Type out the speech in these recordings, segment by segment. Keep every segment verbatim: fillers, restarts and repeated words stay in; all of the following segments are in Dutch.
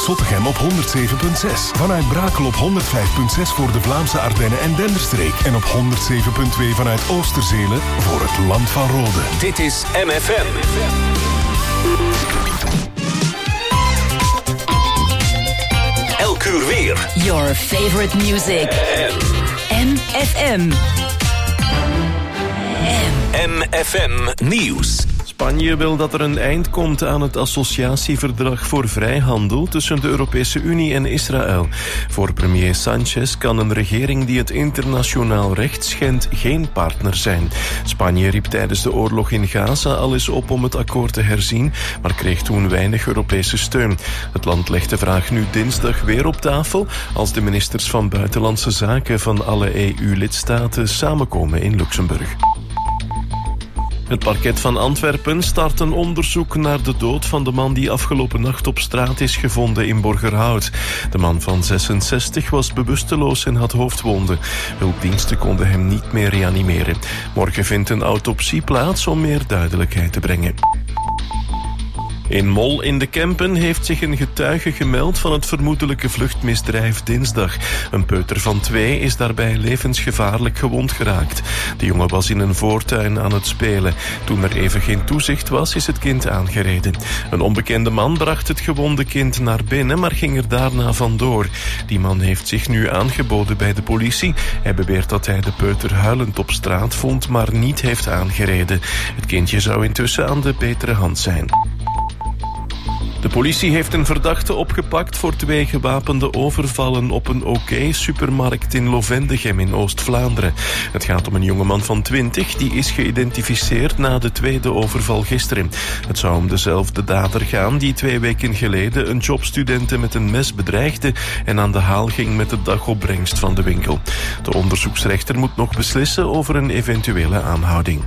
Zottegem op honderd zeven komma zes. Vanuit Brakel op honderd vijf komma zes voor de Vlaamse Ardennen en Denderstreek. En op honderd zeven komma twee vanuit Oosterzelen voor het Land van Rode. Dit is M F M. Elk uur weer. Your favorite music. M F M. M F M Nieuws. Spanje wil dat er een eind komt aan het associatieverdrag voor vrijhandel tussen de Europese Unie en Israël. Voor premier Sanchez kan een regering die het internationaal recht schendt geen partner zijn. Spanje riep tijdens de oorlog in Gaza al eens op om het akkoord te herzien, maar kreeg toen weinig Europese steun. Het land legt de vraag nu dinsdag weer op tafel als de ministers van Buitenlandse Zaken van alle E U-lidstaten samenkomen in Luxemburg. Het parket van Antwerpen start een onderzoek naar de dood van de man die afgelopen nacht op straat is gevonden in Borgerhout. De man van zesenzestig was bewusteloos en had hoofdwonden. Hulpdiensten konden hem niet meer reanimeren. Morgen vindt een autopsie plaats om meer duidelijkheid te brengen. In Mol in de Kempen heeft zich een getuige gemeld van het vermoedelijke vluchtmisdrijf dinsdag. Een peuter van twee is daarbij levensgevaarlijk gewond geraakt. De jongen was in een voortuin aan het spelen. Toen er even geen toezicht was, is het kind aangereden. Een onbekende man bracht het gewonde kind naar binnen, maar ging er daarna vandoor. Die man heeft zich nu aangeboden bij de politie. Hij beweert dat hij de peuter huilend op straat vond, maar niet heeft aangereden. Het kindje zou intussen aan de betere hand zijn. De politie heeft een verdachte opgepakt voor twee gewapende overvallen op een OK-supermarkt in Lovendegem in Oost-Vlaanderen. Het gaat om een jongeman van twintig, die is geïdentificeerd na de tweede overval gisteren. Het zou om dezelfde dader gaan die twee weken geleden een jobstudente met een mes bedreigde en aan de haal ging met de dagopbrengst van de winkel. De onderzoeksrechter moet nog beslissen over een eventuele aanhouding.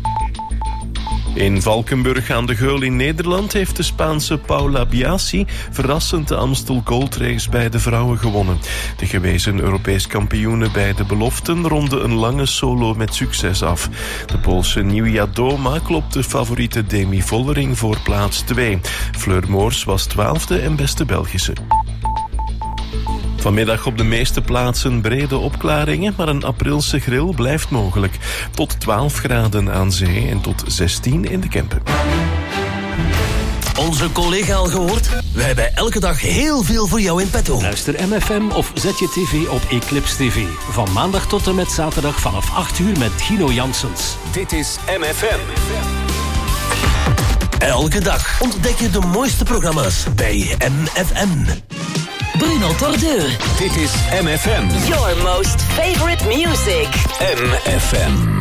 In Valkenburg aan de Geul in Nederland heeft de Spaanse Paula Biasi verrassend de Amstel Gold Race bij de vrouwen gewonnen. De gewezen Europees kampioene bij de beloften ronde een lange solo met succes af. De Poolse Nieuwia Doma klopte favoriete Demi Vollering voor plaats twee. Fleur Moors was twaalfde en beste Belgische. Vanmiddag op de meeste plaatsen brede opklaringen, maar een aprilse grill blijft mogelijk. Tot twaalf graden aan zee en tot zestien in de Kempen. Onze collega al gehoord? We hebben elke dag heel veel voor jou in petto. Luister M F M of zet je tv op Eclipse T V. Van maandag tot en met zaterdag vanaf acht uur met Gino Janssens. Dit is M F M. Elke dag ontdek je de mooiste programma's bij M F M. Bruno Tordeur. Dit is M F M. Your most favorite music. M F M.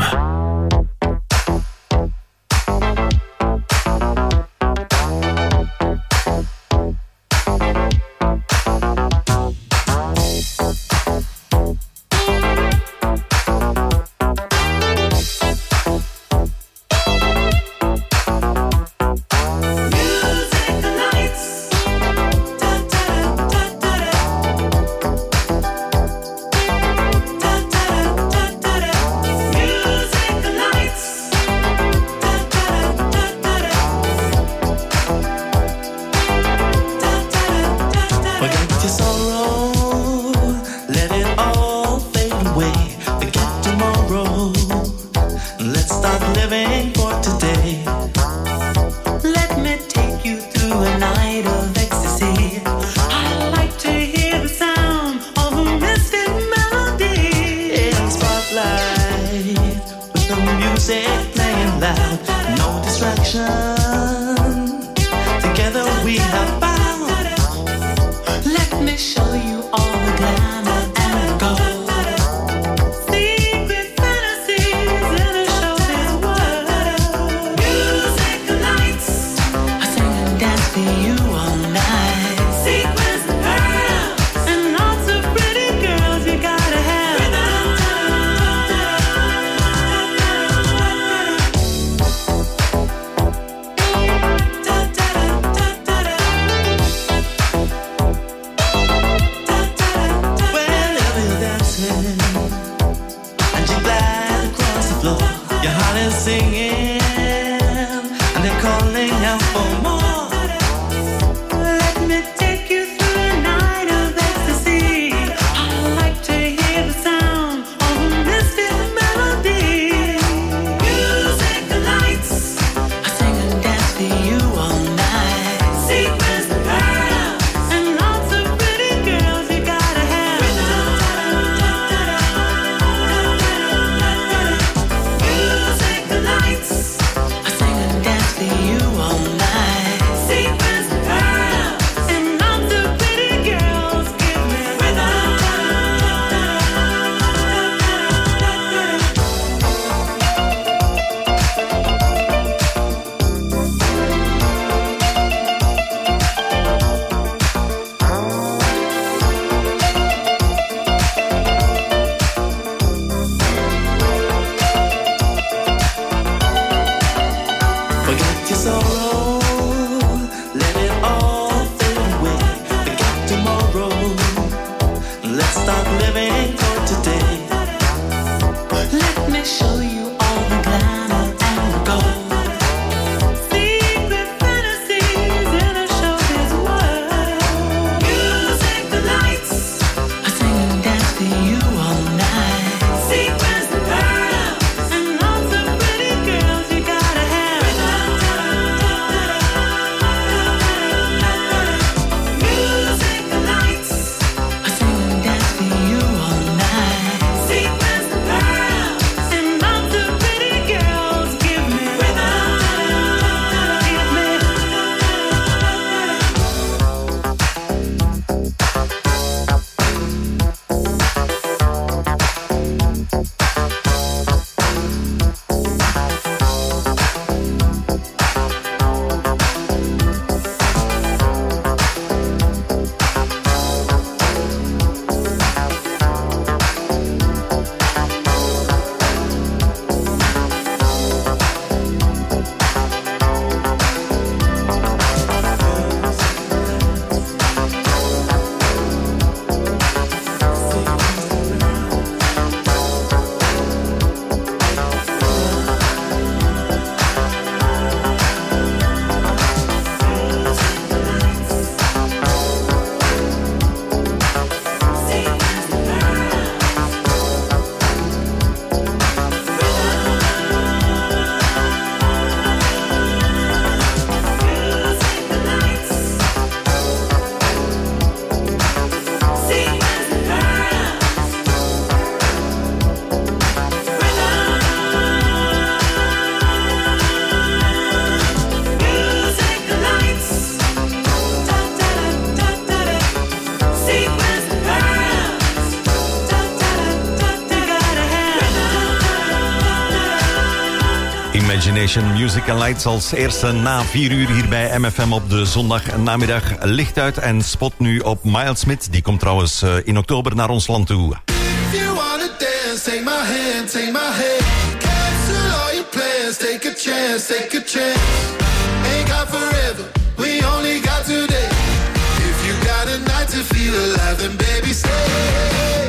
Combination Music and Lights als eerste na vier uur hier bij M F M op de zondagnamiddag. Licht uit en spot nu op Miles Smith. Die komt trouwens uh, in oktober naar ons land toe. If you wanna dance, take my hand, take my hand. Cancel all your plans, take a chance, take a chance. Ain't got forever, we only got today. If you got a night to feel alive, then baby stay.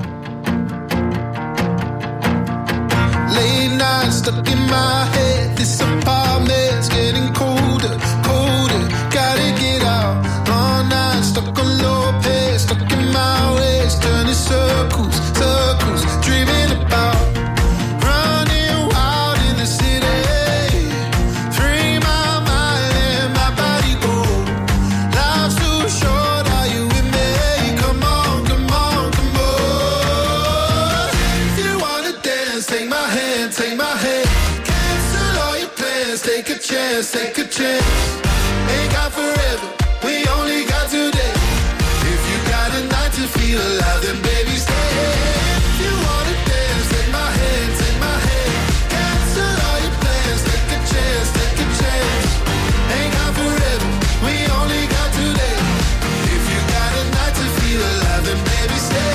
Late night stuck in my head. This apartment's getting colder, colder. Gotta get out. Long night stuck on low pace, stuck in my ways, turning circles, circles. Dreaming about running wild in the city. Free my mind and my body go. Life's too short, are you with me? Come on, come on, come on. If you wanna dance, take my hand, take my hand. Cancel all your plans, take a chance, take a chance. Ain't got forever, we only got today. If you got a night to feel alive, then baby stay. If you wanna dance, take my hand, take my hand. Cancel all your plans, take a chance, take a chance. Ain't got forever, we only got today. If you got a night to feel alive, then baby stay.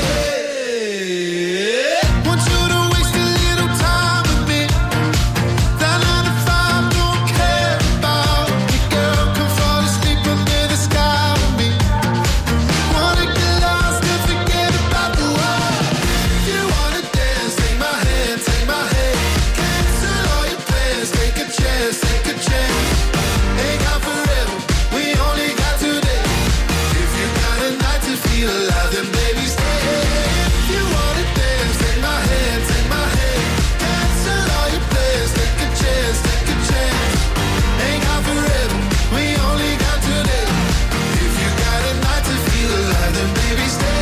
Want you to waste a little time with me. That nine to five don't care about me, girl. Come fall asleep under the sky with me. Wanna get lost and forget about the world. If you wanna dance, take my hand, take my hand. Cancel all your plans, take a chance, take a chance. Ain't got forever, we only got today. If you got a night to feel alive, then baby stay. If you wanna dance, take my hand, take my hand. Cancel all your plans, take a chance, take a chance. Ain't got forever, we only got today. If you got a night to feel alive, then baby stay.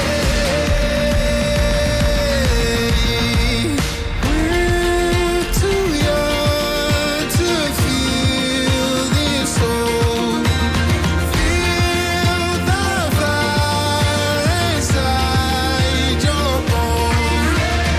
We're too young to feel this old. Feel the fire inside your bones.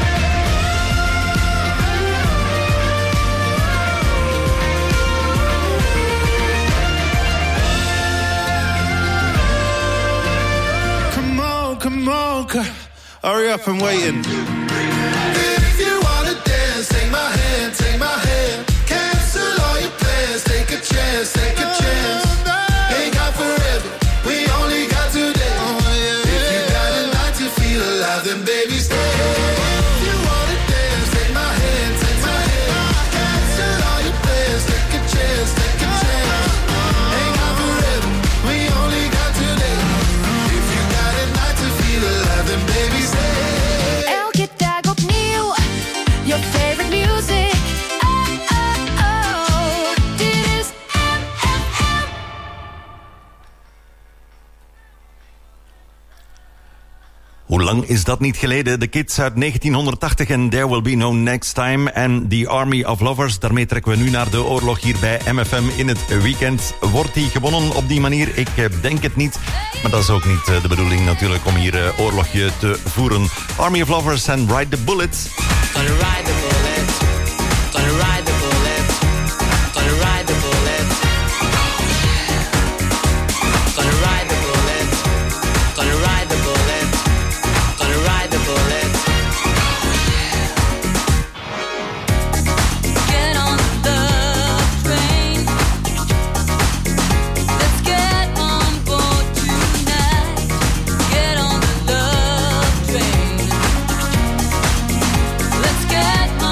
Come on, come on, c- hurry up, I'm waiting. If you wanna dance, take my hand, take my hand. Cancel all your plans, take a chance, take a chance. Ain't got forever, we only got today. If you got a night to feel alive, then baby stay. If you wanna dance, take my hand, take my hand. Cancel all your plans, take a chance, take a chance. Ain't got forever, we only got today. If you got a night to feel alive, then baby stay. Elke dag opnieuw, your favorite music. Oh, oh, oh, dit is M F M. Hoe lang is dat niet geleden? De Kids uit negentienhonderdtachtig en There Will Be No Next Time en The Army of Lovers. Daarmee trekken we nu naar de oorlog hier bij M F M in het weekend. Wordt die gewonnen op die manier? Ik denk het niet. Maar dat is ook niet de bedoeling natuurlijk om hier oorlogje te voeren. Army of Lovers en Ride the Bullet. Gonna ride the bullet. Gonna ride the bullet. Gonna ride the bullet. Gonna ride the bullet. Gonna ride the bullet. Gonna ride the bullet. Get on the train. Let's get on board tonight. Get on the train. Let's get on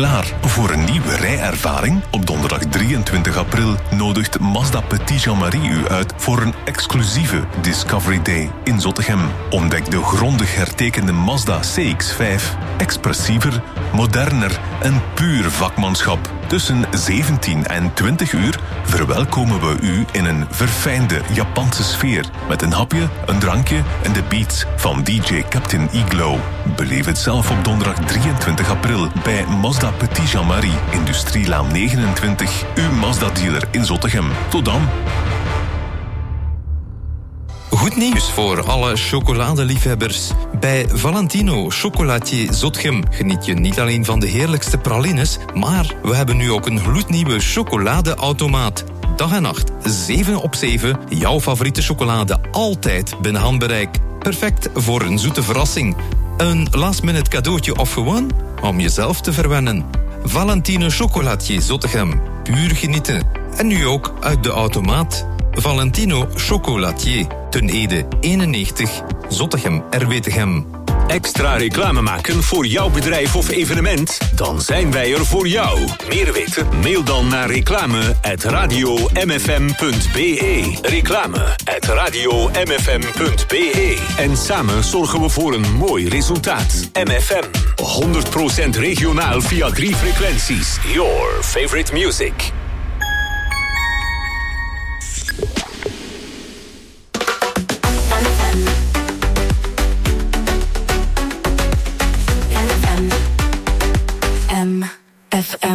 Klaar voor een nieuwe rijervaring? Op donderdag drieëntwintig april nodigt Mazda Petit Jean-Marie u uit voor een exclusieve Discovery Day in Zottegem. Ontdek de grondig hertekende Mazda C X vijf. Expressiever, moderner en puur vakmanschap. Tussen zeventien en twintig uur verwelkomen we u in een verfijnde Japanse sfeer. Met een hapje, een drankje en de beats van D J Captain Iglo. Beleef het zelf op donderdag drieëntwintig april bij Mazda Petit Jean-Marie, Industrielaan negenentwintig, uw Mazda-dealer in Zottegem. Tot dan! Goed nieuws voor alle chocoladeliefhebbers. Bij Valentino Chocolatier Zottegem geniet je niet alleen van de heerlijkste pralines, maar we hebben nu ook een gloednieuwe chocoladeautomaat. Dag en nacht, zeven op zeven, jouw favoriete chocolade altijd binnen handbereik. Perfect voor een zoete verrassing. Een last-minute cadeautje of gewoon om jezelf te verwennen. Valentino Chocolatier Zottegem. Puur genieten. En nu ook uit de automaat. Valentino Chocolatier. Ten Ede eenennegentig. Zottegem R W Tegem. Extra reclame maken voor jouw bedrijf of evenement? Dan zijn wij er voor jou. Meer weten? Mail dan naar reclame at radio m f m punt b e. Reclame at radio m f m punt b e. En samen zorgen we voor een mooi resultaat. M F M. honderd procent regionaal via drie frequenties. Your favorite music. M F M.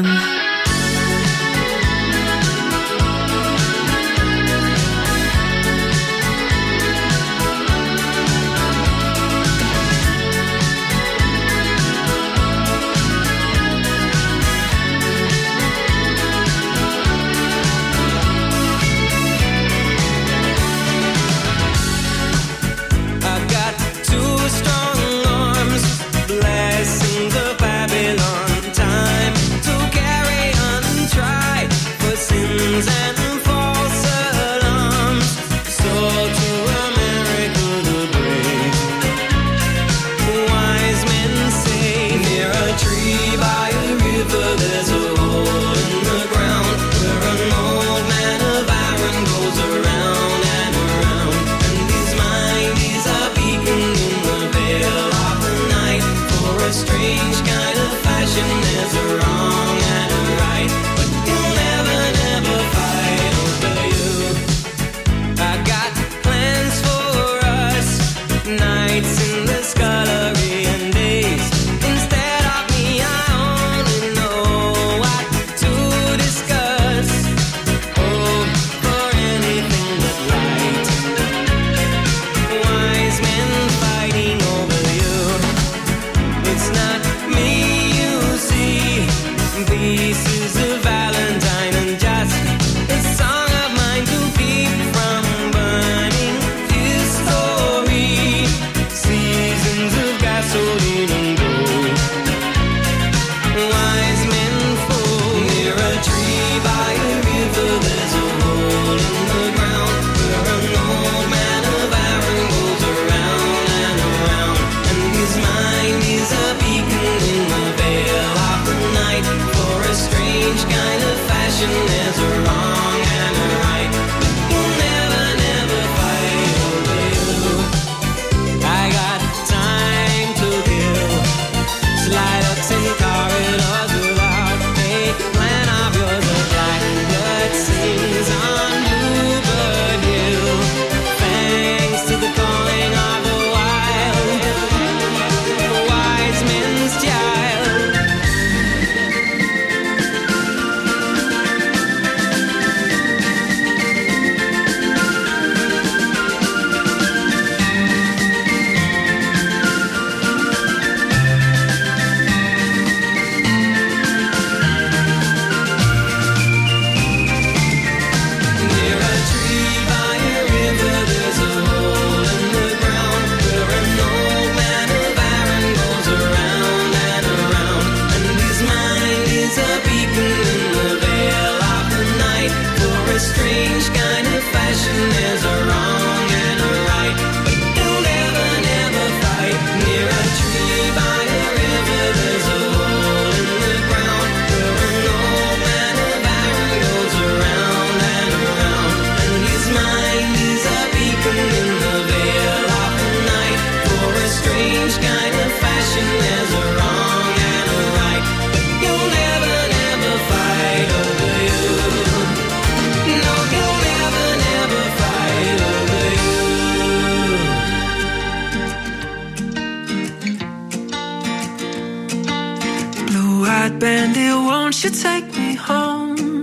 bandit, won't you take me home?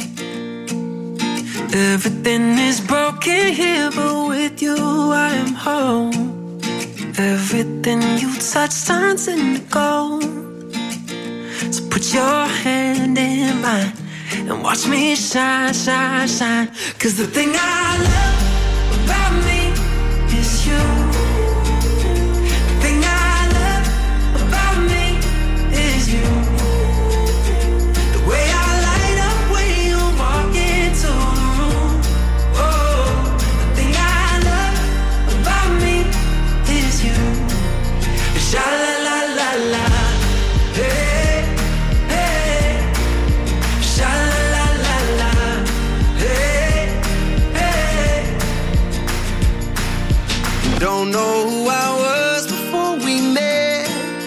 Everything is broken here, but with you I am home. Everything you touch turns into gold. So put your hand in mine and watch me shine, shine, shine. Cause the thing I love about me is you. The thing I love about me is you. The way I light up when you walk into the room. Oh, the thing I love about me is you. Sha la la la la, hey, hey. Sha la la la la, hey, hey. Don't know who I was before we met.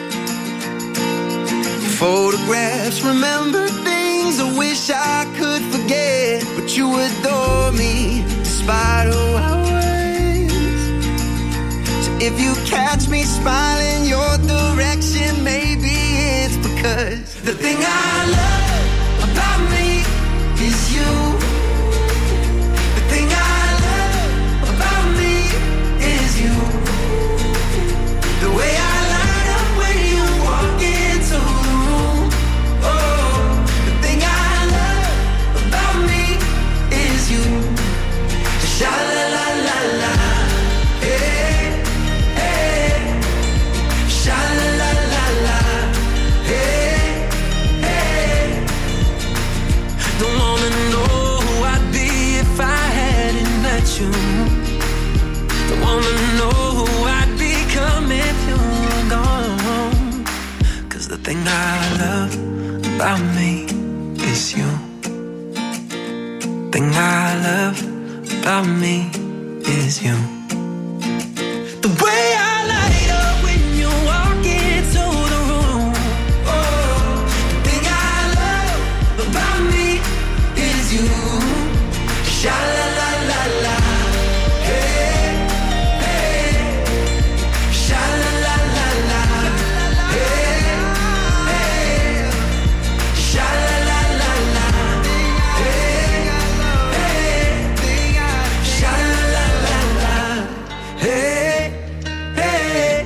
Photographs, remember things I wish I could forget. But you adore me despite who I was. So if you catch me smiling your direction, maybe it's because the thing I love about me is you. The thing I love about me is you. The way I light up when you walk into the room. Oh, the thing I love about me is you. Sha la la la la, hey, hey. Sha la la la la, hey, hey. Don't wanna know who I'd be if I hadn't met you. Don't wanna know who I'd become if you were gone. Cause the thing I love about me is you. Thing I love about me is you. The way I light up when you walk into the room. Oh, the thing I love about me is you. Sha la la la la, hey, hey. Sha la la la la, hey, hey. Sha la la la la, hey, hey. Sha la la la la, hey, hey.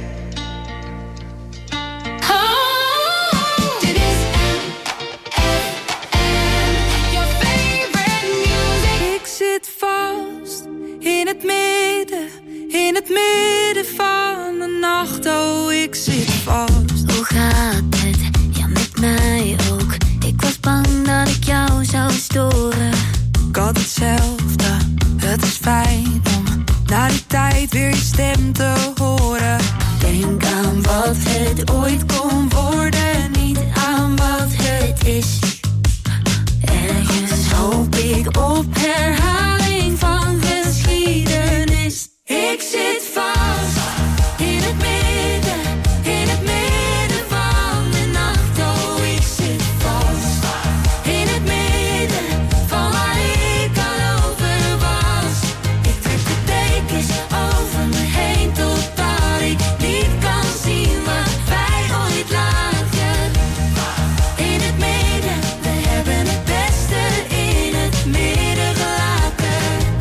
Oh, dit is M F M, your favorite music. Ik zit vast in het midden, in het midden van de nacht. Oh, ik zit vast. Hoe gaat het? Ja, met mij ook. Ik was bang dat ik jou zou storen. Ik had hetzelfde, het is fijn om na die tijd weer je stem te horen. Denk aan wat het ooit kon worden, niet aan wat het is. Ergens hoop ik op herhaling van geschiedenis. Ik zit vast in het midden, in het midden van de nacht. Oh, ik zit vast in het midden van waar ik al over was. Ik trek de dekens over me heen totdat ik niet kan zien wat wij ooit lagen. In het midden, we hebben het beste in het midden gelaten.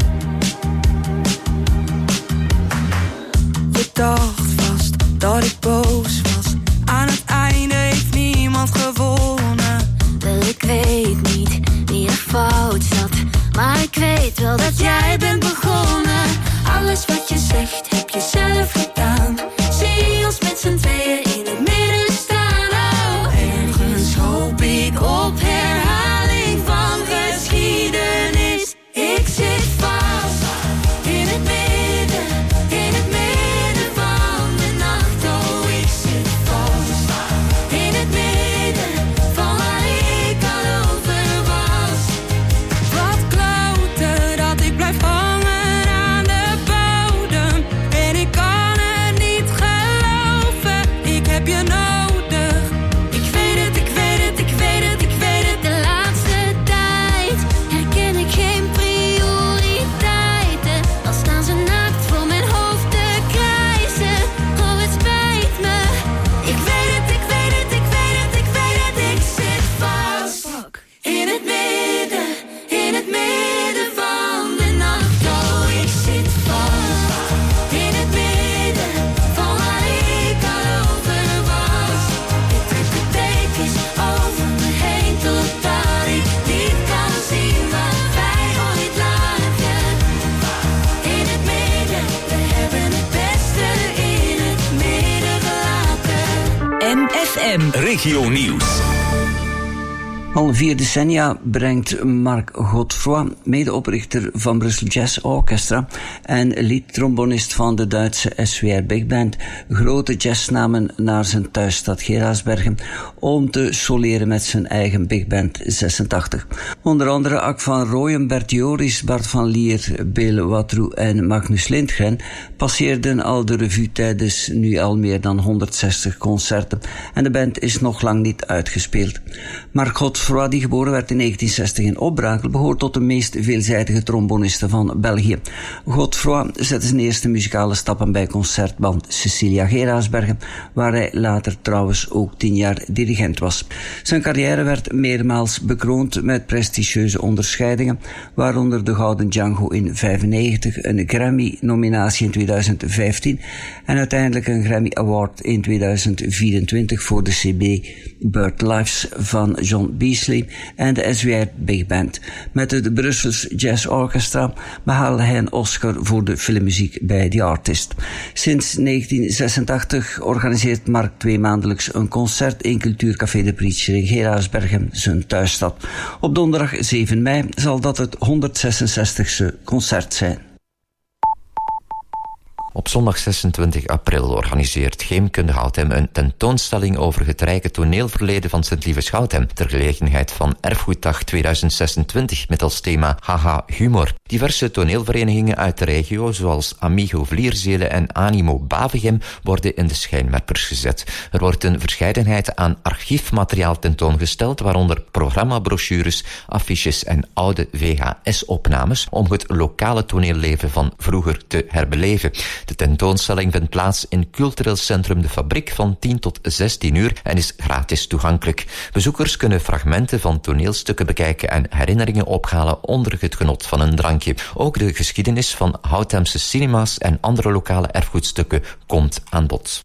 Je dacht vast dat ik boos was. Aan het einde heeft niemand gewonnen. Wel, ik weet niet wie er fout zat, maar ik weet wel dat jij bent begonnen. Alles wat je zegt heb je zelf gedaan. Zie ons met z'n tweeën in het midden staan. Oh, ergens hoop ik op herhaling van geschiedenis. Ik zit vast in het midden, in het midden van de nacht. Oh, ik zit vast in het midden van waar ik al over was. Wat kloten dat ik blijf hangen aan de boot. F M. Regio Nieuws. Al vier decennia brengt Marc Godefroy, medeoprichter van Brussel Jazz Orchestra en liedtrombonist van de Duitse S W R Big Band, grote jazznamen naar zijn thuisstad Geraardsbergen om te soleren met zijn eigen Big Band zesentachtig. Onder andere Ak van Rooyen, Bert Joris, Bart van Lier, Bill Watrou en Magnus Lindgren passeerden al de revue tijdens nu al meer dan honderdzestig concerten en de band is nog lang niet uitgespeeld. Marc Godefroy, die geboren werd in negentien zestig in Opbrakel, behoort tot de meest veelzijdige trombonisten van België. Godefroy zette zijn eerste muzikale stappen bij concertband Cecilia Geraardsbergen, waar hij later trouwens ook tien jaar dirigent was. Zijn carrière werd meermaals bekroond met prestigieuze onderscheidingen, waaronder de Gouden Django in vijfennegentig, een Grammy-nominatie in tweeduizend vijftien en uiteindelijk een Grammy Award in tweeduizend vierentwintig voor de C B Bird Lives van John Beasley en de S W R Big Band. Met het Brussels Jazz Orchestra behaalde hij een Oscar voor de filmmuziek bij The Artist. Sinds negentien zesentachtig organiseert Marc tweemaandelijks een concert in Cultuurcafé de Preacher in Geraardsbergen, zijn thuisstad. Op donderdag zeven mei zal dat het honderdzesenzestigste concert zijn. Op zondag zesentwintig april organiseert Geemkunde Houthem een tentoonstelling over het rijke toneelverleden van Sint-Lieve Schouthem ter gelegenheid van Erfgoeddag tweeduizend zesentwintig met als thema Haha Humor. Diverse toneelverenigingen uit de regio zoals Amigo Vlierzelen en Animo Bavegem worden in de schijnwerpers gezet. Er wordt een verscheidenheid aan archiefmateriaal tentoongesteld, waaronder programmabrochures, affiches en oude V H S-opnames om het lokale toneelleven van vroeger te herbeleven. De tentoonstelling vindt plaats in Cultureel Centrum De Fabriek van tien tot zestien uur en is gratis toegankelijk. Bezoekers kunnen fragmenten van toneelstukken bekijken en herinneringen ophalen onder het genot van een drankje. Ook de geschiedenis van Houthemse cinema's en andere lokale erfgoedstukken komt aan bod.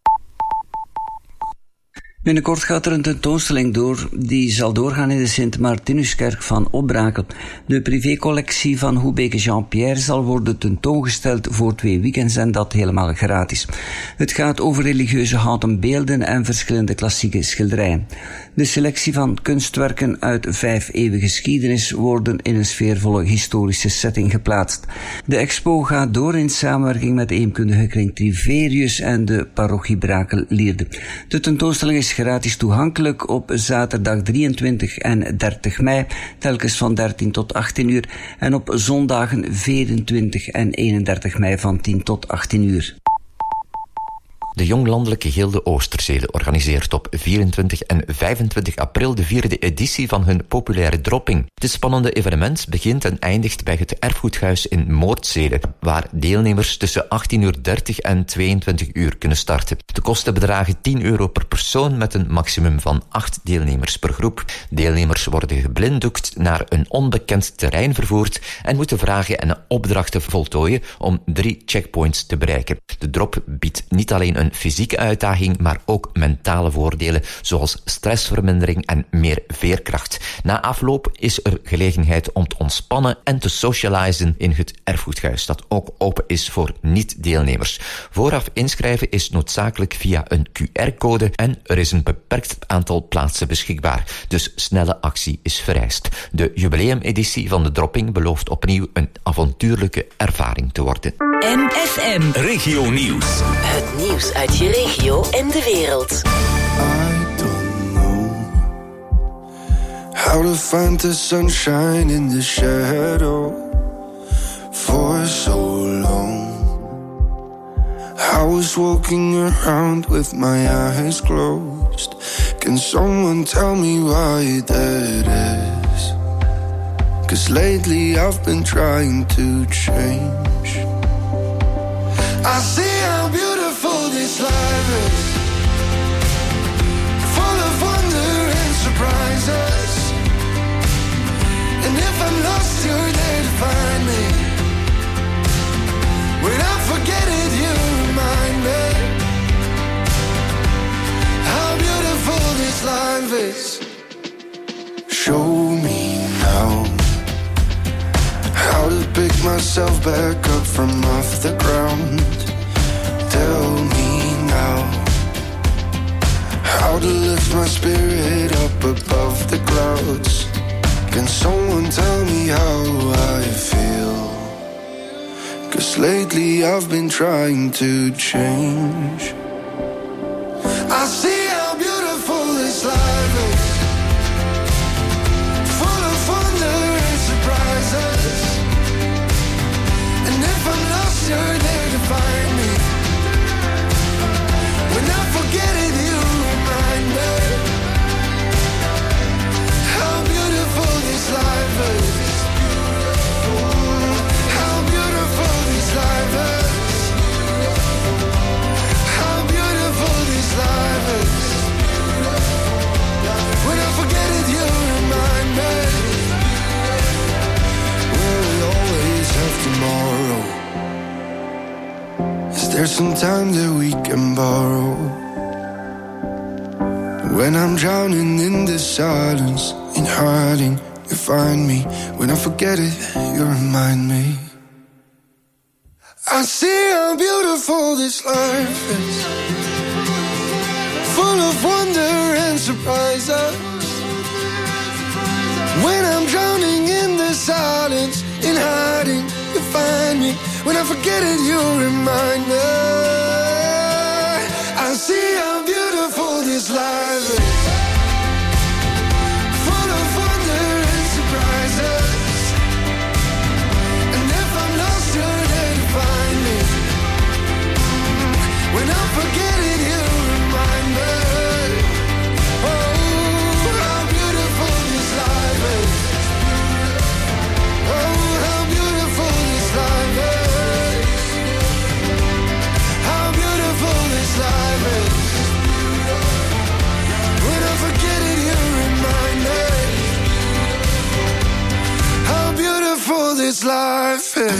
Binnenkort gaat er een tentoonstelling door, die zal doorgaan in de Sint-Martinuskerk van Opbrakel. De privécollectie van Hoebeke Jean-Pierre zal worden tentoongesteld voor twee weekends en dat helemaal gratis. Het gaat over religieuze houten beelden en verschillende klassieke schilderijen. De selectie van kunstwerken uit vijf eeuwen geschiedenis worden in een sfeervolle historische setting geplaatst. De expo gaat door in samenwerking met de eemkundige kring Triverius en de parochie Brakel-Lierde. De tentoonstelling is gratis toegankelijk op zaterdag drieëntwintig en dertig mei, telkens van dertien tot achttien uur, en op zondagen vierentwintig en eenendertig mei van tien tot achttien uur. De Jonglandelijke Gilde Oosterzele organiseert op vierentwintig en vijfentwintig april de vierde editie van hun populaire dropping. Dit spannende evenement begint en eindigt bij het Erfgoedhuis in Moordzele, waar deelnemers tussen achttien uur dertig en tweeëntwintig uur kunnen starten. De kosten bedragen tien euro per persoon met een maximum van acht deelnemers per groep. Deelnemers worden geblinddoekt naar een onbekend terrein vervoerd en moeten vragen en opdrachten voltooien om drie checkpoints te bereiken. De drop biedt niet alleen een fysieke uitdaging, maar ook mentale voordelen, zoals stressvermindering en meer veerkracht. Na afloop is er gelegenheid om te ontspannen en te socializen in het erfgoedhuis, dat ook open is voor niet-deelnemers. Vooraf inschrijven is noodzakelijk via een Q R-code en er is een beperkt aantal plaatsen beschikbaar, dus snelle actie is vereist. De jubileumeditie van de dropping belooft opnieuw een avontuurlijke ervaring te worden. M F M Regio Nieuws. Het nieuws uit je regio en de wereld. I don't know how to find the sunshine in the shadow for so long. I was walking around with my eyes closed. Can someone tell me why that is? 'Cause lately I've been trying to change. I see how beautiful this life is, full of wonder and surprises. And if I'm lost, you're there to find me. When I forget it, you remind me how beautiful this life is. Show me now how to pick myself back up from off the ground. Tell me now how to spirit up above the clouds. Can someone tell me how I feel? 'Cause lately I've been trying to change. I see how beautiful this life is, full of wonder and surprises. And if I'm lost, you're there to find me. When I forget it, you remind me how beautiful this life is. How beautiful this life is. How beautiful this life is. When I forget it, you remind me. Will we always have tomorrow? Is there some time that we can borrow? When I'm drowning in the silence, in hiding, you find me. When I forget it, you remind me. I see how beautiful this life is, full of wonder and surprises. When I'm drowning in the silence, in hiding, you find me. When I forget it, you remind me. I see how beautiful this life is, full of wonder and surprises. And if I'm lost, you're there to find me. When I forget it, you remind me. Oh, how beautiful this life is. Oh, how beautiful this life is. How beautiful this life is. When I forget it, you remind me how beautiful this life is.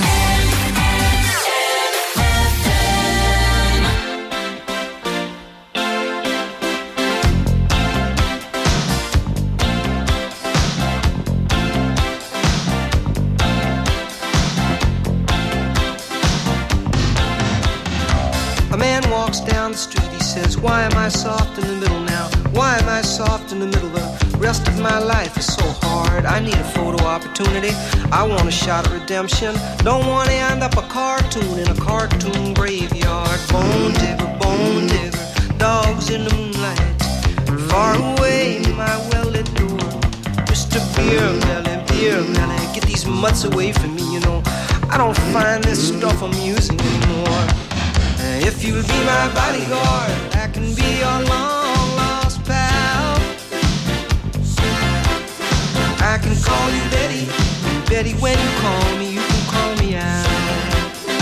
A man walks down the street, he says, why am I soft in the middle now? Why am I soft in the middle? The rest of my life is so hard. I need a photo opportunity. I want a shot at redemption. Don't want to end up a cartoon in a cartoon graveyard. Bone digger, bone digger, dogs in the moonlight. Far away, my well-lit door. Mister Beer Melly, Beer Melly, get these mutts away from me, you know. I don't find this stuff amusing anymore. If you'll be my bodyguard, I can be your long-lost pal. I can call you Betty, and Betty, when you call me, you can call me out.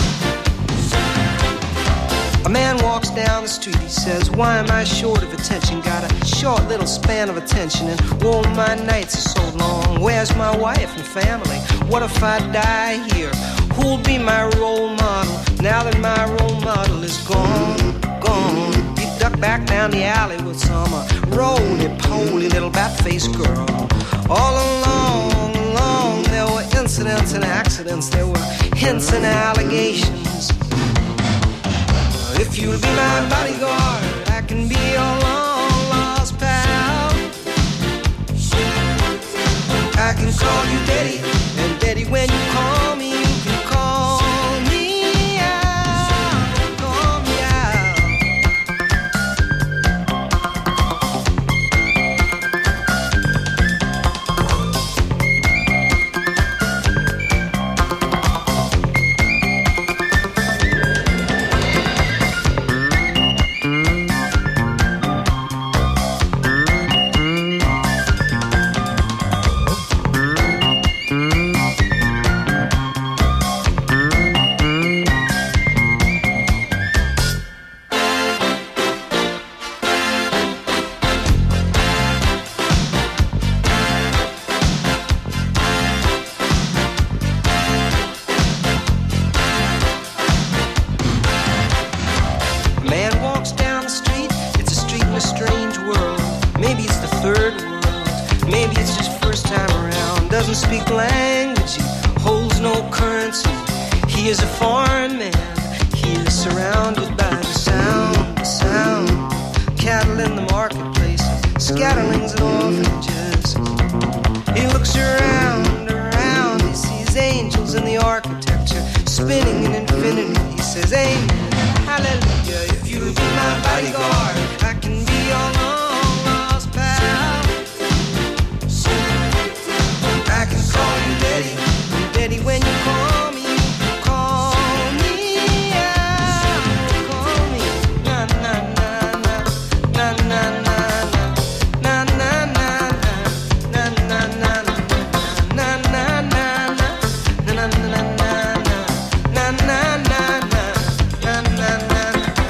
A man walks down the street, he says, why am I short of attention? Got a short little span of attention, and oh, my nights are so long. Where's my wife and family? What if I die here? Who'll be my role model now that my role model is gone, gone? You duck back down the alley with some uh, roly-poly little bat-faced girl. All along, along, there were incidents and accidents. There were hints and allegations. If you'll be my bodyguard, I can be your long-lost pal. I can call you Daddy, and Daddy, when you call me, you can call me out, call me out. Speak language, he holds no currency. He is a foreign man. He is surrounded by the sound, the sound. Cattle in the marketplace, looks around, around. He sees angels in the architecture, spinning in infinity. He says, amen, hallelujah. If you'll be my bodyguard, I can be your long lost pal. I can call you Daddy, Daddy when you call me. Call me out, call me. Na na na na, na na na na, na na na na, na na na na, na na na na, na na na na, na na na na, na na na.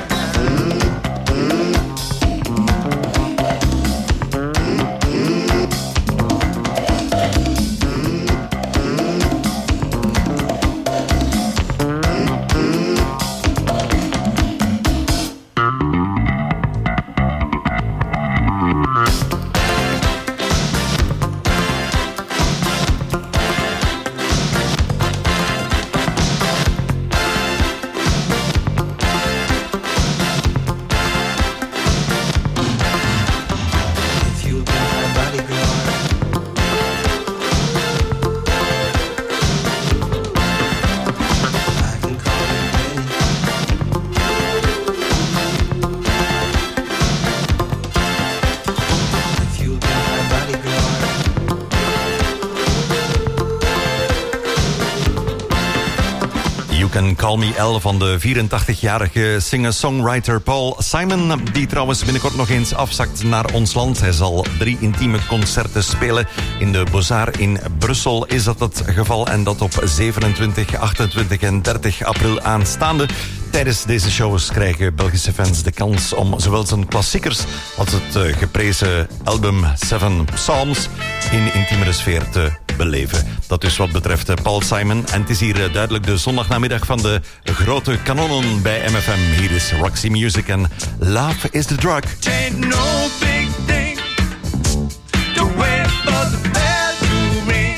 Call Me L van de vierentachtigjarige singer-songwriter Paul Simon, die trouwens binnenkort nog eens afzakt naar ons land. Hij zal drie intieme concerten spelen. In de Beaux-Arts in Brussel is dat het geval en dat op zevenentwintig, achtentwintig en dertig april aanstaande. Tijdens deze shows krijgen Belgische fans de kans om zowel zijn klassiekers als het geprezen album Seven Psalms in intiemere sfeer te beleven. Dat is wat betreft Paul Simon. En het is hier duidelijk de zondagnamiddag van de grote kanonnen bij M F M. Hier is Roxy Music en Love is the Drug. Ain't no big thing to wait for the bell to ring.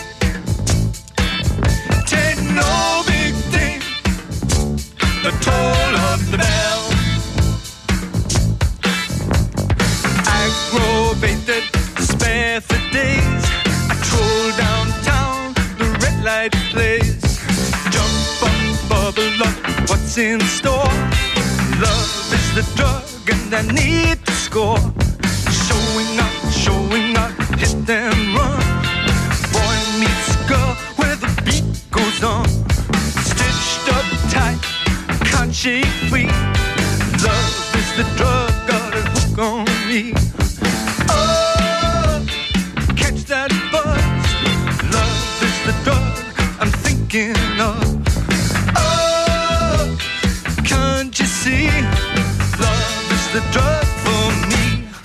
Ain't no big thing, the toll of the bell. Aggravated, spare for days. I troll downtown, the red light plays. Jump up, bubble up, what's in store? Love is the drug and I need to score. Showing up, showing up, hit and run. Boy meets girl where the beat goes on. Stitched up tight, can't shake free. Love is the drug, got a hook on me. Oh, catch that buzz. Love is the drug I'm thinking of. Oh, can't you see? Love is the drug for me.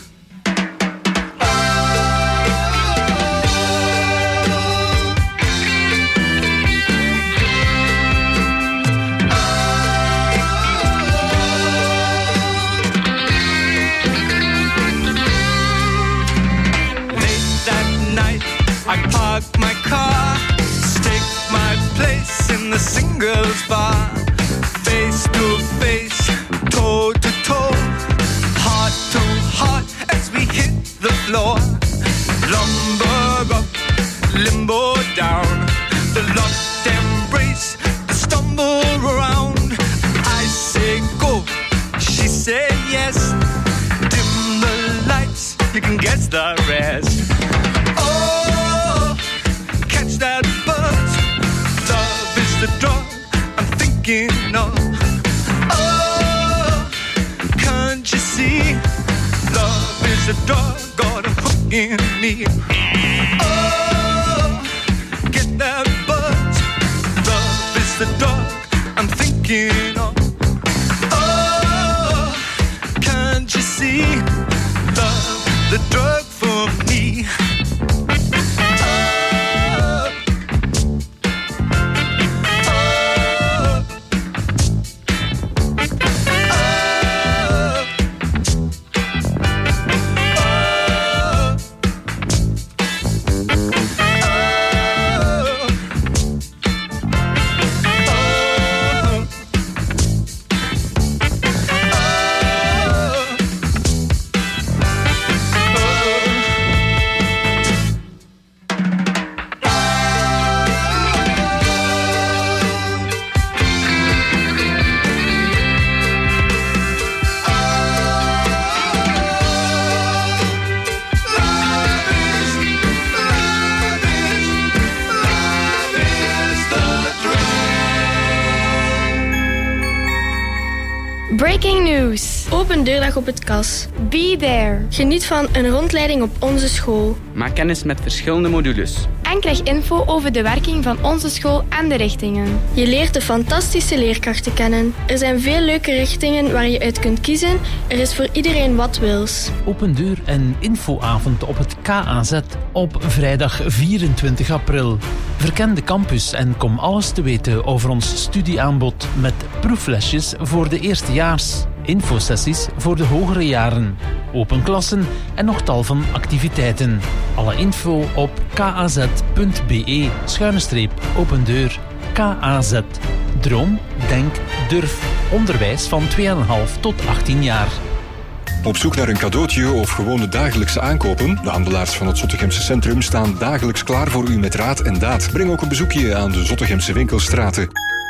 I park my car, stake my place in the singles bar. Face to face, toe to toe, heart to heart as we hit the floor. Lumber up, limbo down, the locked embrace, the stumble around. I say go, she say yes. Dim the lights, you can guess the rest. That buzz, love is the drug I'm thinking of. Oh, can't you see? Love is the drug, got a hook in me. Oh, get that buzz, love is the drug I'm thinking of. Oh, can't you see? Love, the drug for me. Breaking news. Open deurdag op het Kas. Be there. Geniet van een rondleiding op onze school. Maak kennis met verschillende modules. En krijg info over de werking van onze school en de richtingen. Je leert de fantastische leerkrachten kennen. Er zijn veel leuke richtingen waar je uit kunt kiezen. Er is voor iedereen wat wils. Open deur en infoavond op het K A Z op vrijdag vierentwintig april. Verken de campus en kom alles te weten over ons studieaanbod met proeflesjes voor de eerstejaars, infosessies voor de hogere jaren, open klassen en nog tal van activiteiten. Alle info op kaz.be schuine streep open deur. K A Z. Droom, denk, durf. Onderwijs van twee komma vijf tot achttien jaar. Op zoek naar een cadeautje of gewoon de dagelijkse aankopen? De handelaars van het Zottegemse Centrum staan dagelijks klaar voor u met raad en daad. Breng ook een bezoekje aan de Zottegemse winkelstraten.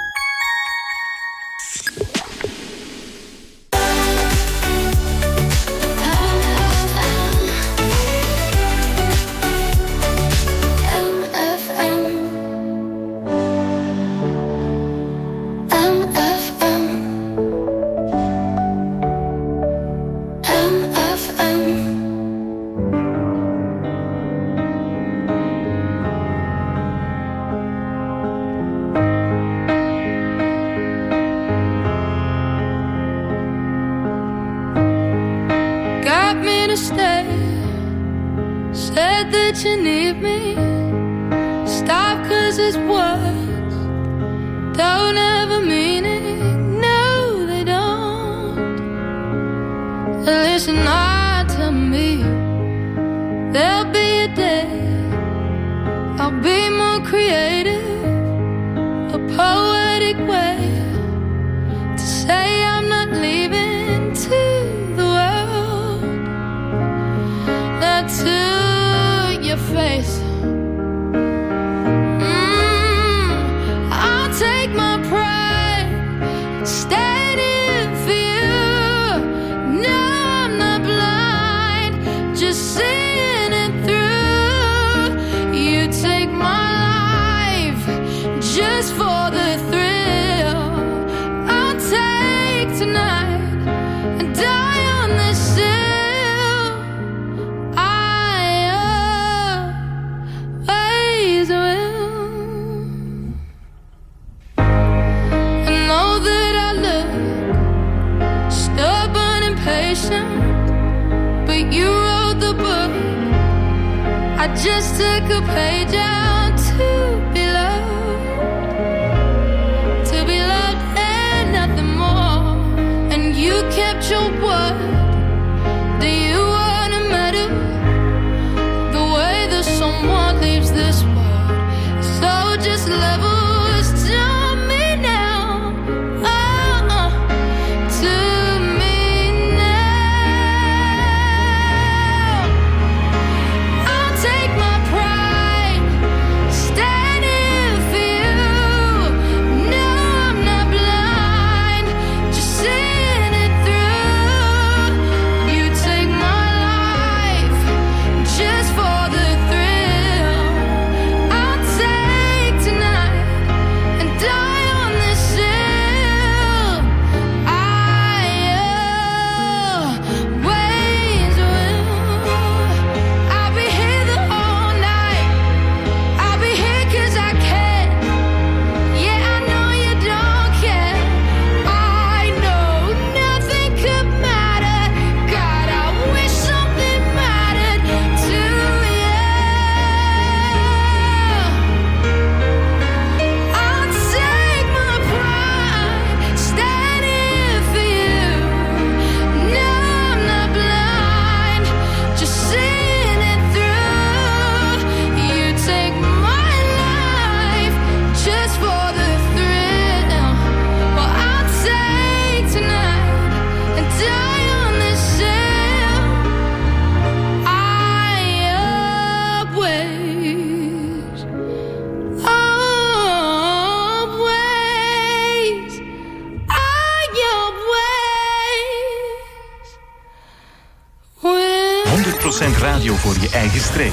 honderd procent radio voor je eigen streek.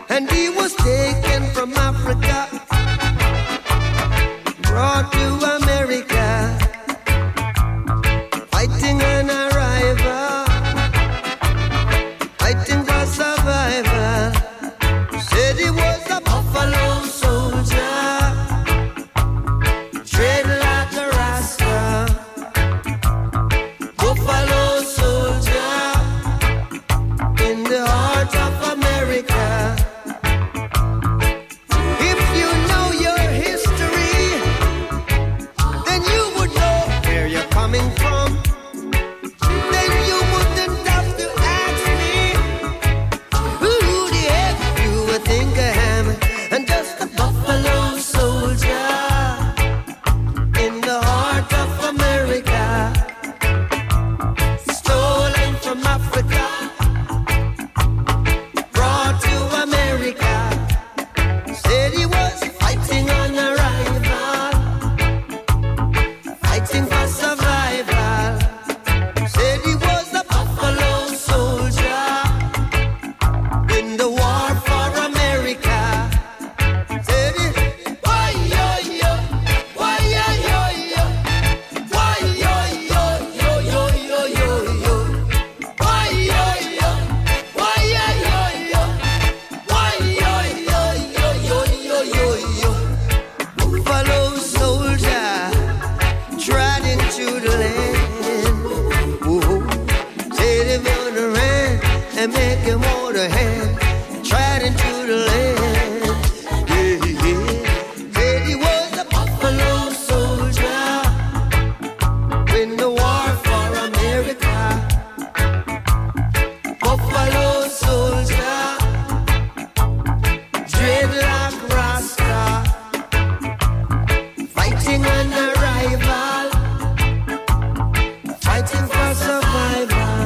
and he was taken from Africa, brought to America, fighting an arrival, fighting for survival. Said he was a buffalo soldier, tread like a rasta, buffalo soldier in the heart of America. If you know your history, then you would know where you're coming from. Then you wouldn't have to ask me who the heck you would think I am. And just a buffalo soldier in the heart of America, stolen from Africa, brought to America. Said he was fighting on arrival, fighting for survival. Said he was a buffalo soldier in the war for America. Said he, why yo yo, why yo yo yo, why yo yo yo yo yo yo yo, why yo yo, why yo yo yo, why yo yo yo yo yo yo yo. Buffalo soldier trod into the land. Whoa. Said if you ran and make him hold a hand, trod into the land. Yeah, yeah. Said he was a buffalo soldier in the war for America. Buffalo soldier, dreadlock rasta, fighting an arrival, fighting for survival,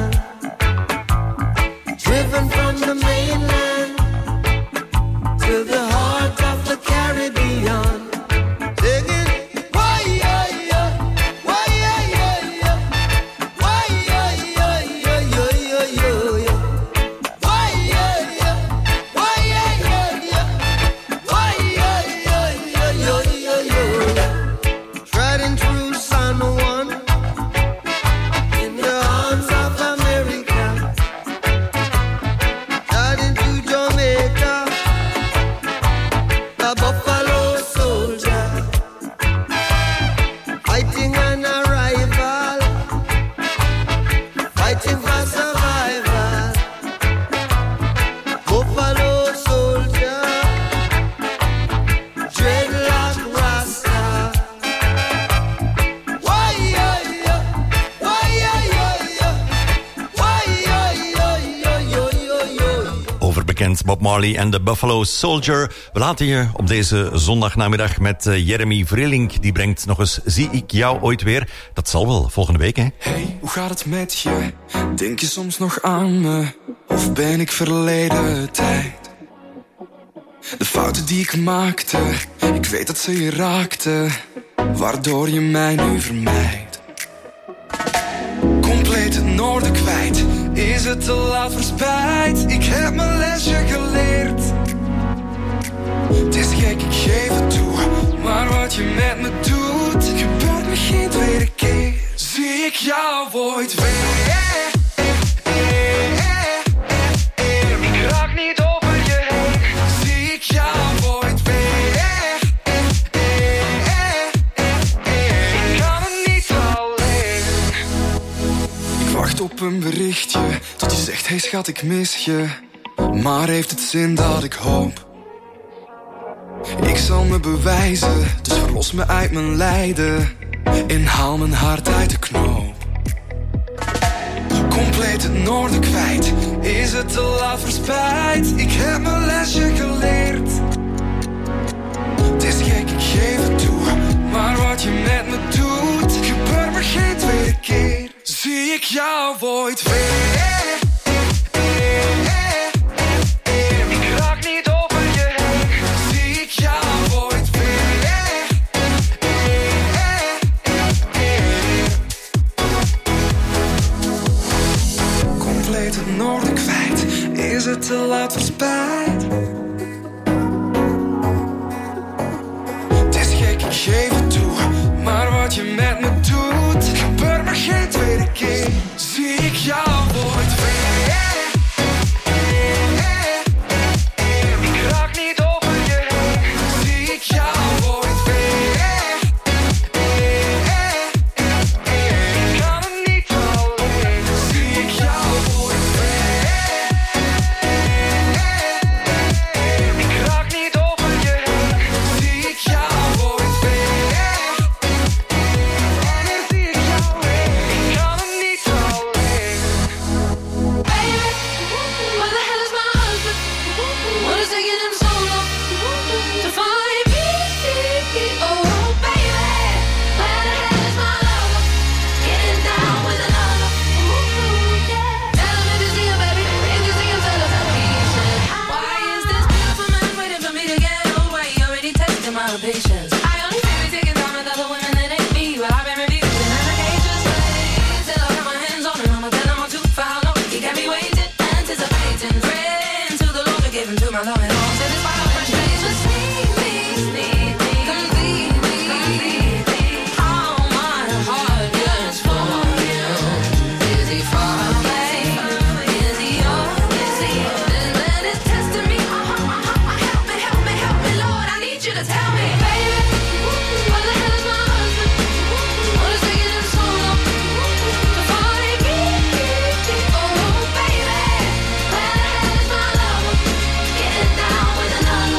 driven from the mainland to the heart of the Caribbean. Singing, why yo yo, why yo yo yo, why yo yo yo yo yo yo yo, why yo yo, why yo yo yo, why yo yo yo yo yo yo. Treading through San Juan in the arms of America, treading through Jamaica, a buffalo soldier, fighting an arrival, fighting for survival. Buffalo soldier, dreadlock rasta. Why yo yo, why yo yo yo, why yo yo yo yo yo yo. Overbekend Bob Marley en de Buffalo Soldier. We laten je op deze zondagnamiddag met uh, Jeremy Vrillink. Die brengt nog eens Zie ik jou ooit weer. Dat zal wel volgende week, hè? Hey, hoe gaat het met je? Denk je soms nog aan me? Of ben ik verleden tijd? De fouten die ik maakte, ik weet dat ze je raakten, waardoor je mij nu vermijdt. Compleet het noorden kwijt, is het te laat voor spijt? Ik heb mijn lesje geleerd. Het is gek, ik geef het toe, maar wat je met me doet, gebeurt me geen tweede keer. Zie ik jou ooit weer? Ik raak niet over je heen. Zie ik jou ooit weer? Ik kan het niet alleen. Ik wacht op een berichtje tot je zegt, hey schat, ik mis je. Maar heeft het zin dat ik hoop? Ik zal me bewijzen, dus verlos me uit mijn lijden en haal mijn hart uit de knoop. Compleet het noorden kwijt, is het te laat voor spijt? Ik heb mijn lesje geleerd. Het is gek, ik geef het toe, maar wat je met me doet, gebeurt me geen tweede keer. Zie ik jou ooit weer? Ik raak niet over je heen. Zie ik jou ooit weer? Compleet het noorden kwijt, is het te laat voor spijt? lot of patience. I only think we taking time with other women that ain't me, but I've been refusing applications. Wait till I got my hands on him, I'ma tell him I'm too foul. No, he got me waiting, anticipating, praying to the Lord to give him to my love and all. Satisfy my frustrations. Sneak me, sneak me, complete me, complete me. All my heart yearns for you. Is he far away? Is he yours? Is he yours? This man is testing me. Uh-huh, uh-huh. Help me, help me, help me, Lord. I need you to tell me, baby, what the hell is my husband? What is taking him so long to find me? Oh, baby, where the hell is my lover? Getting down with another.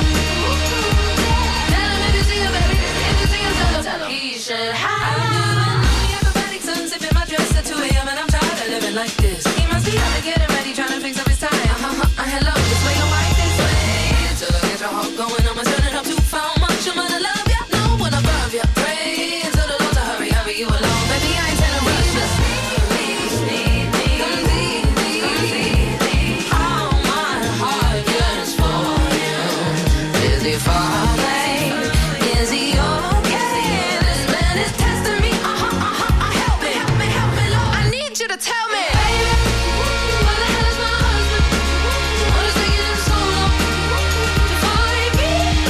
Tell him if you see him, baby. If you see him, tell him, tell him. He should have. I'm doing the acrobatic sun, sipping my dress at two a.m. and I'm tired of living like this. He must be out to getting ready, trying to fix up his tie. Uh-huh, uh, hello, this way, don't like this way. Till I get your heart going, I'ma turn it up too far. Much I'm gonna love ya, no one above ya. Pray until the Lord to hurry, hurry you along. Baby, I ain't telling rush ya. Sneak me, sneak me, complete me, complete me. All my heart yearns for you. Is he far away? Is he okay? This man is testing me. Uh-huh, uh-huh, uh, help me, help me, help me, Lord. I need you to tell me, baby, what the hell is my husband? What is taking him so long to find me?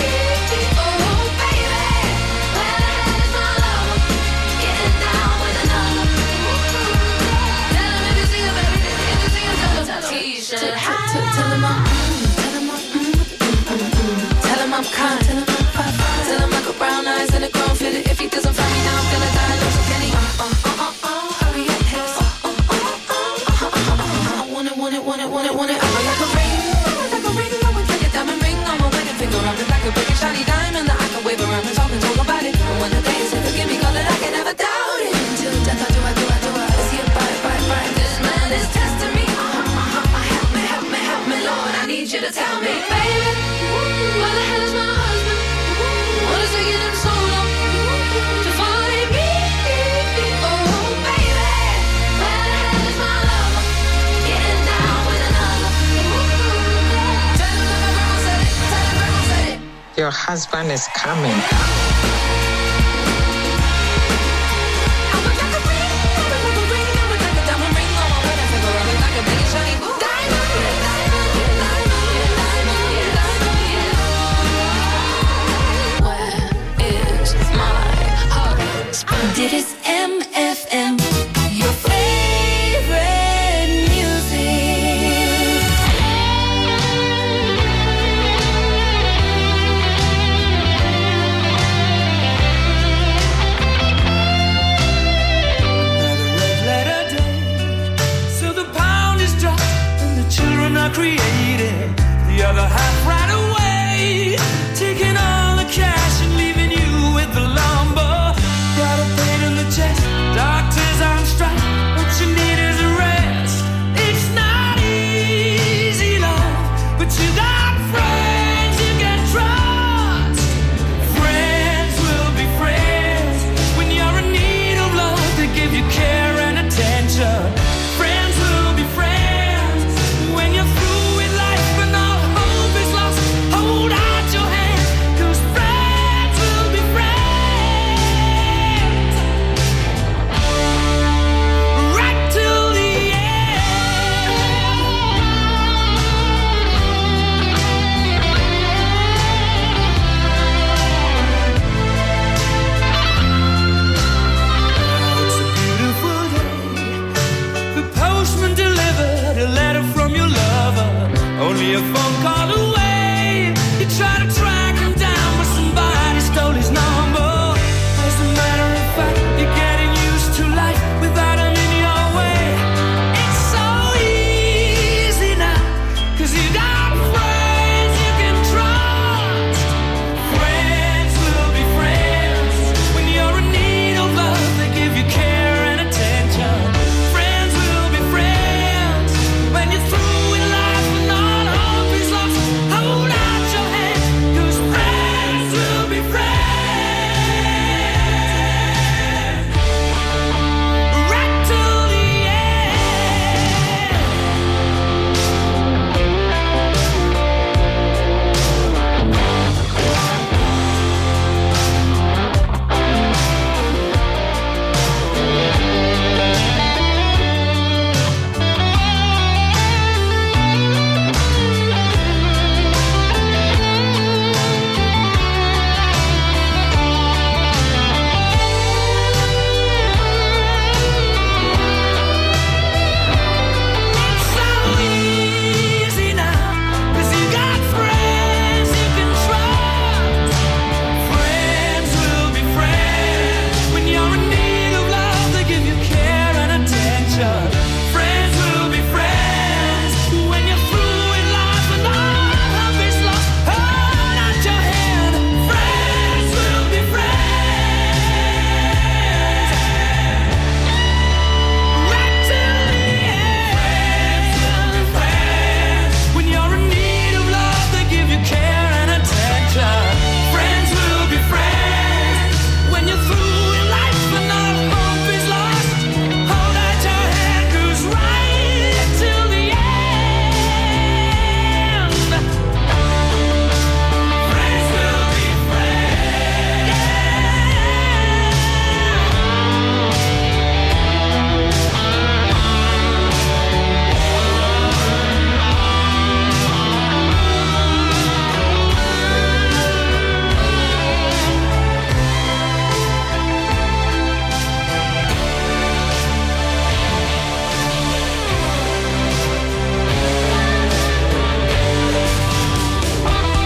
Oh, baby, where the hell is my lover? Getting down with another. Tell him if you see him, baby. If you see him, tell him, tell him. He should have. Tell him I'm, tell him I'm, tell him I'm kind. Tell him I'm fine. Tell him I got brown eyes and a grown fit. If he doesn't find me now, I'm gonna die. No, so can he? Uh, uh, uh, uh, uh, hurry up, his. Uh, uh, uh, uh, uh, uh, uh, uh, I want it, want it, want it, want it, want it. I'm like a ring, like a ring, I would like a diamond ring on my wedding finger. I'm just like a big and shiny diamond that I can wave around and talk and talk about it. And when the day is here, forgive me, call it, I can never doubt it. Until death, I do, I do, I do, I see it, bye, bye, bye. This man is testing me. Uh-huh, uh-huh, uh, help me, help me, help me, Lord. I need you to tell me, baby, what the hell is my husband? What is taking him so long to find me? Oh, baby, where the hell is my lover? Getting down with another. Tell him that my grandma said it. Tell him grandma said it. Your husband is coming.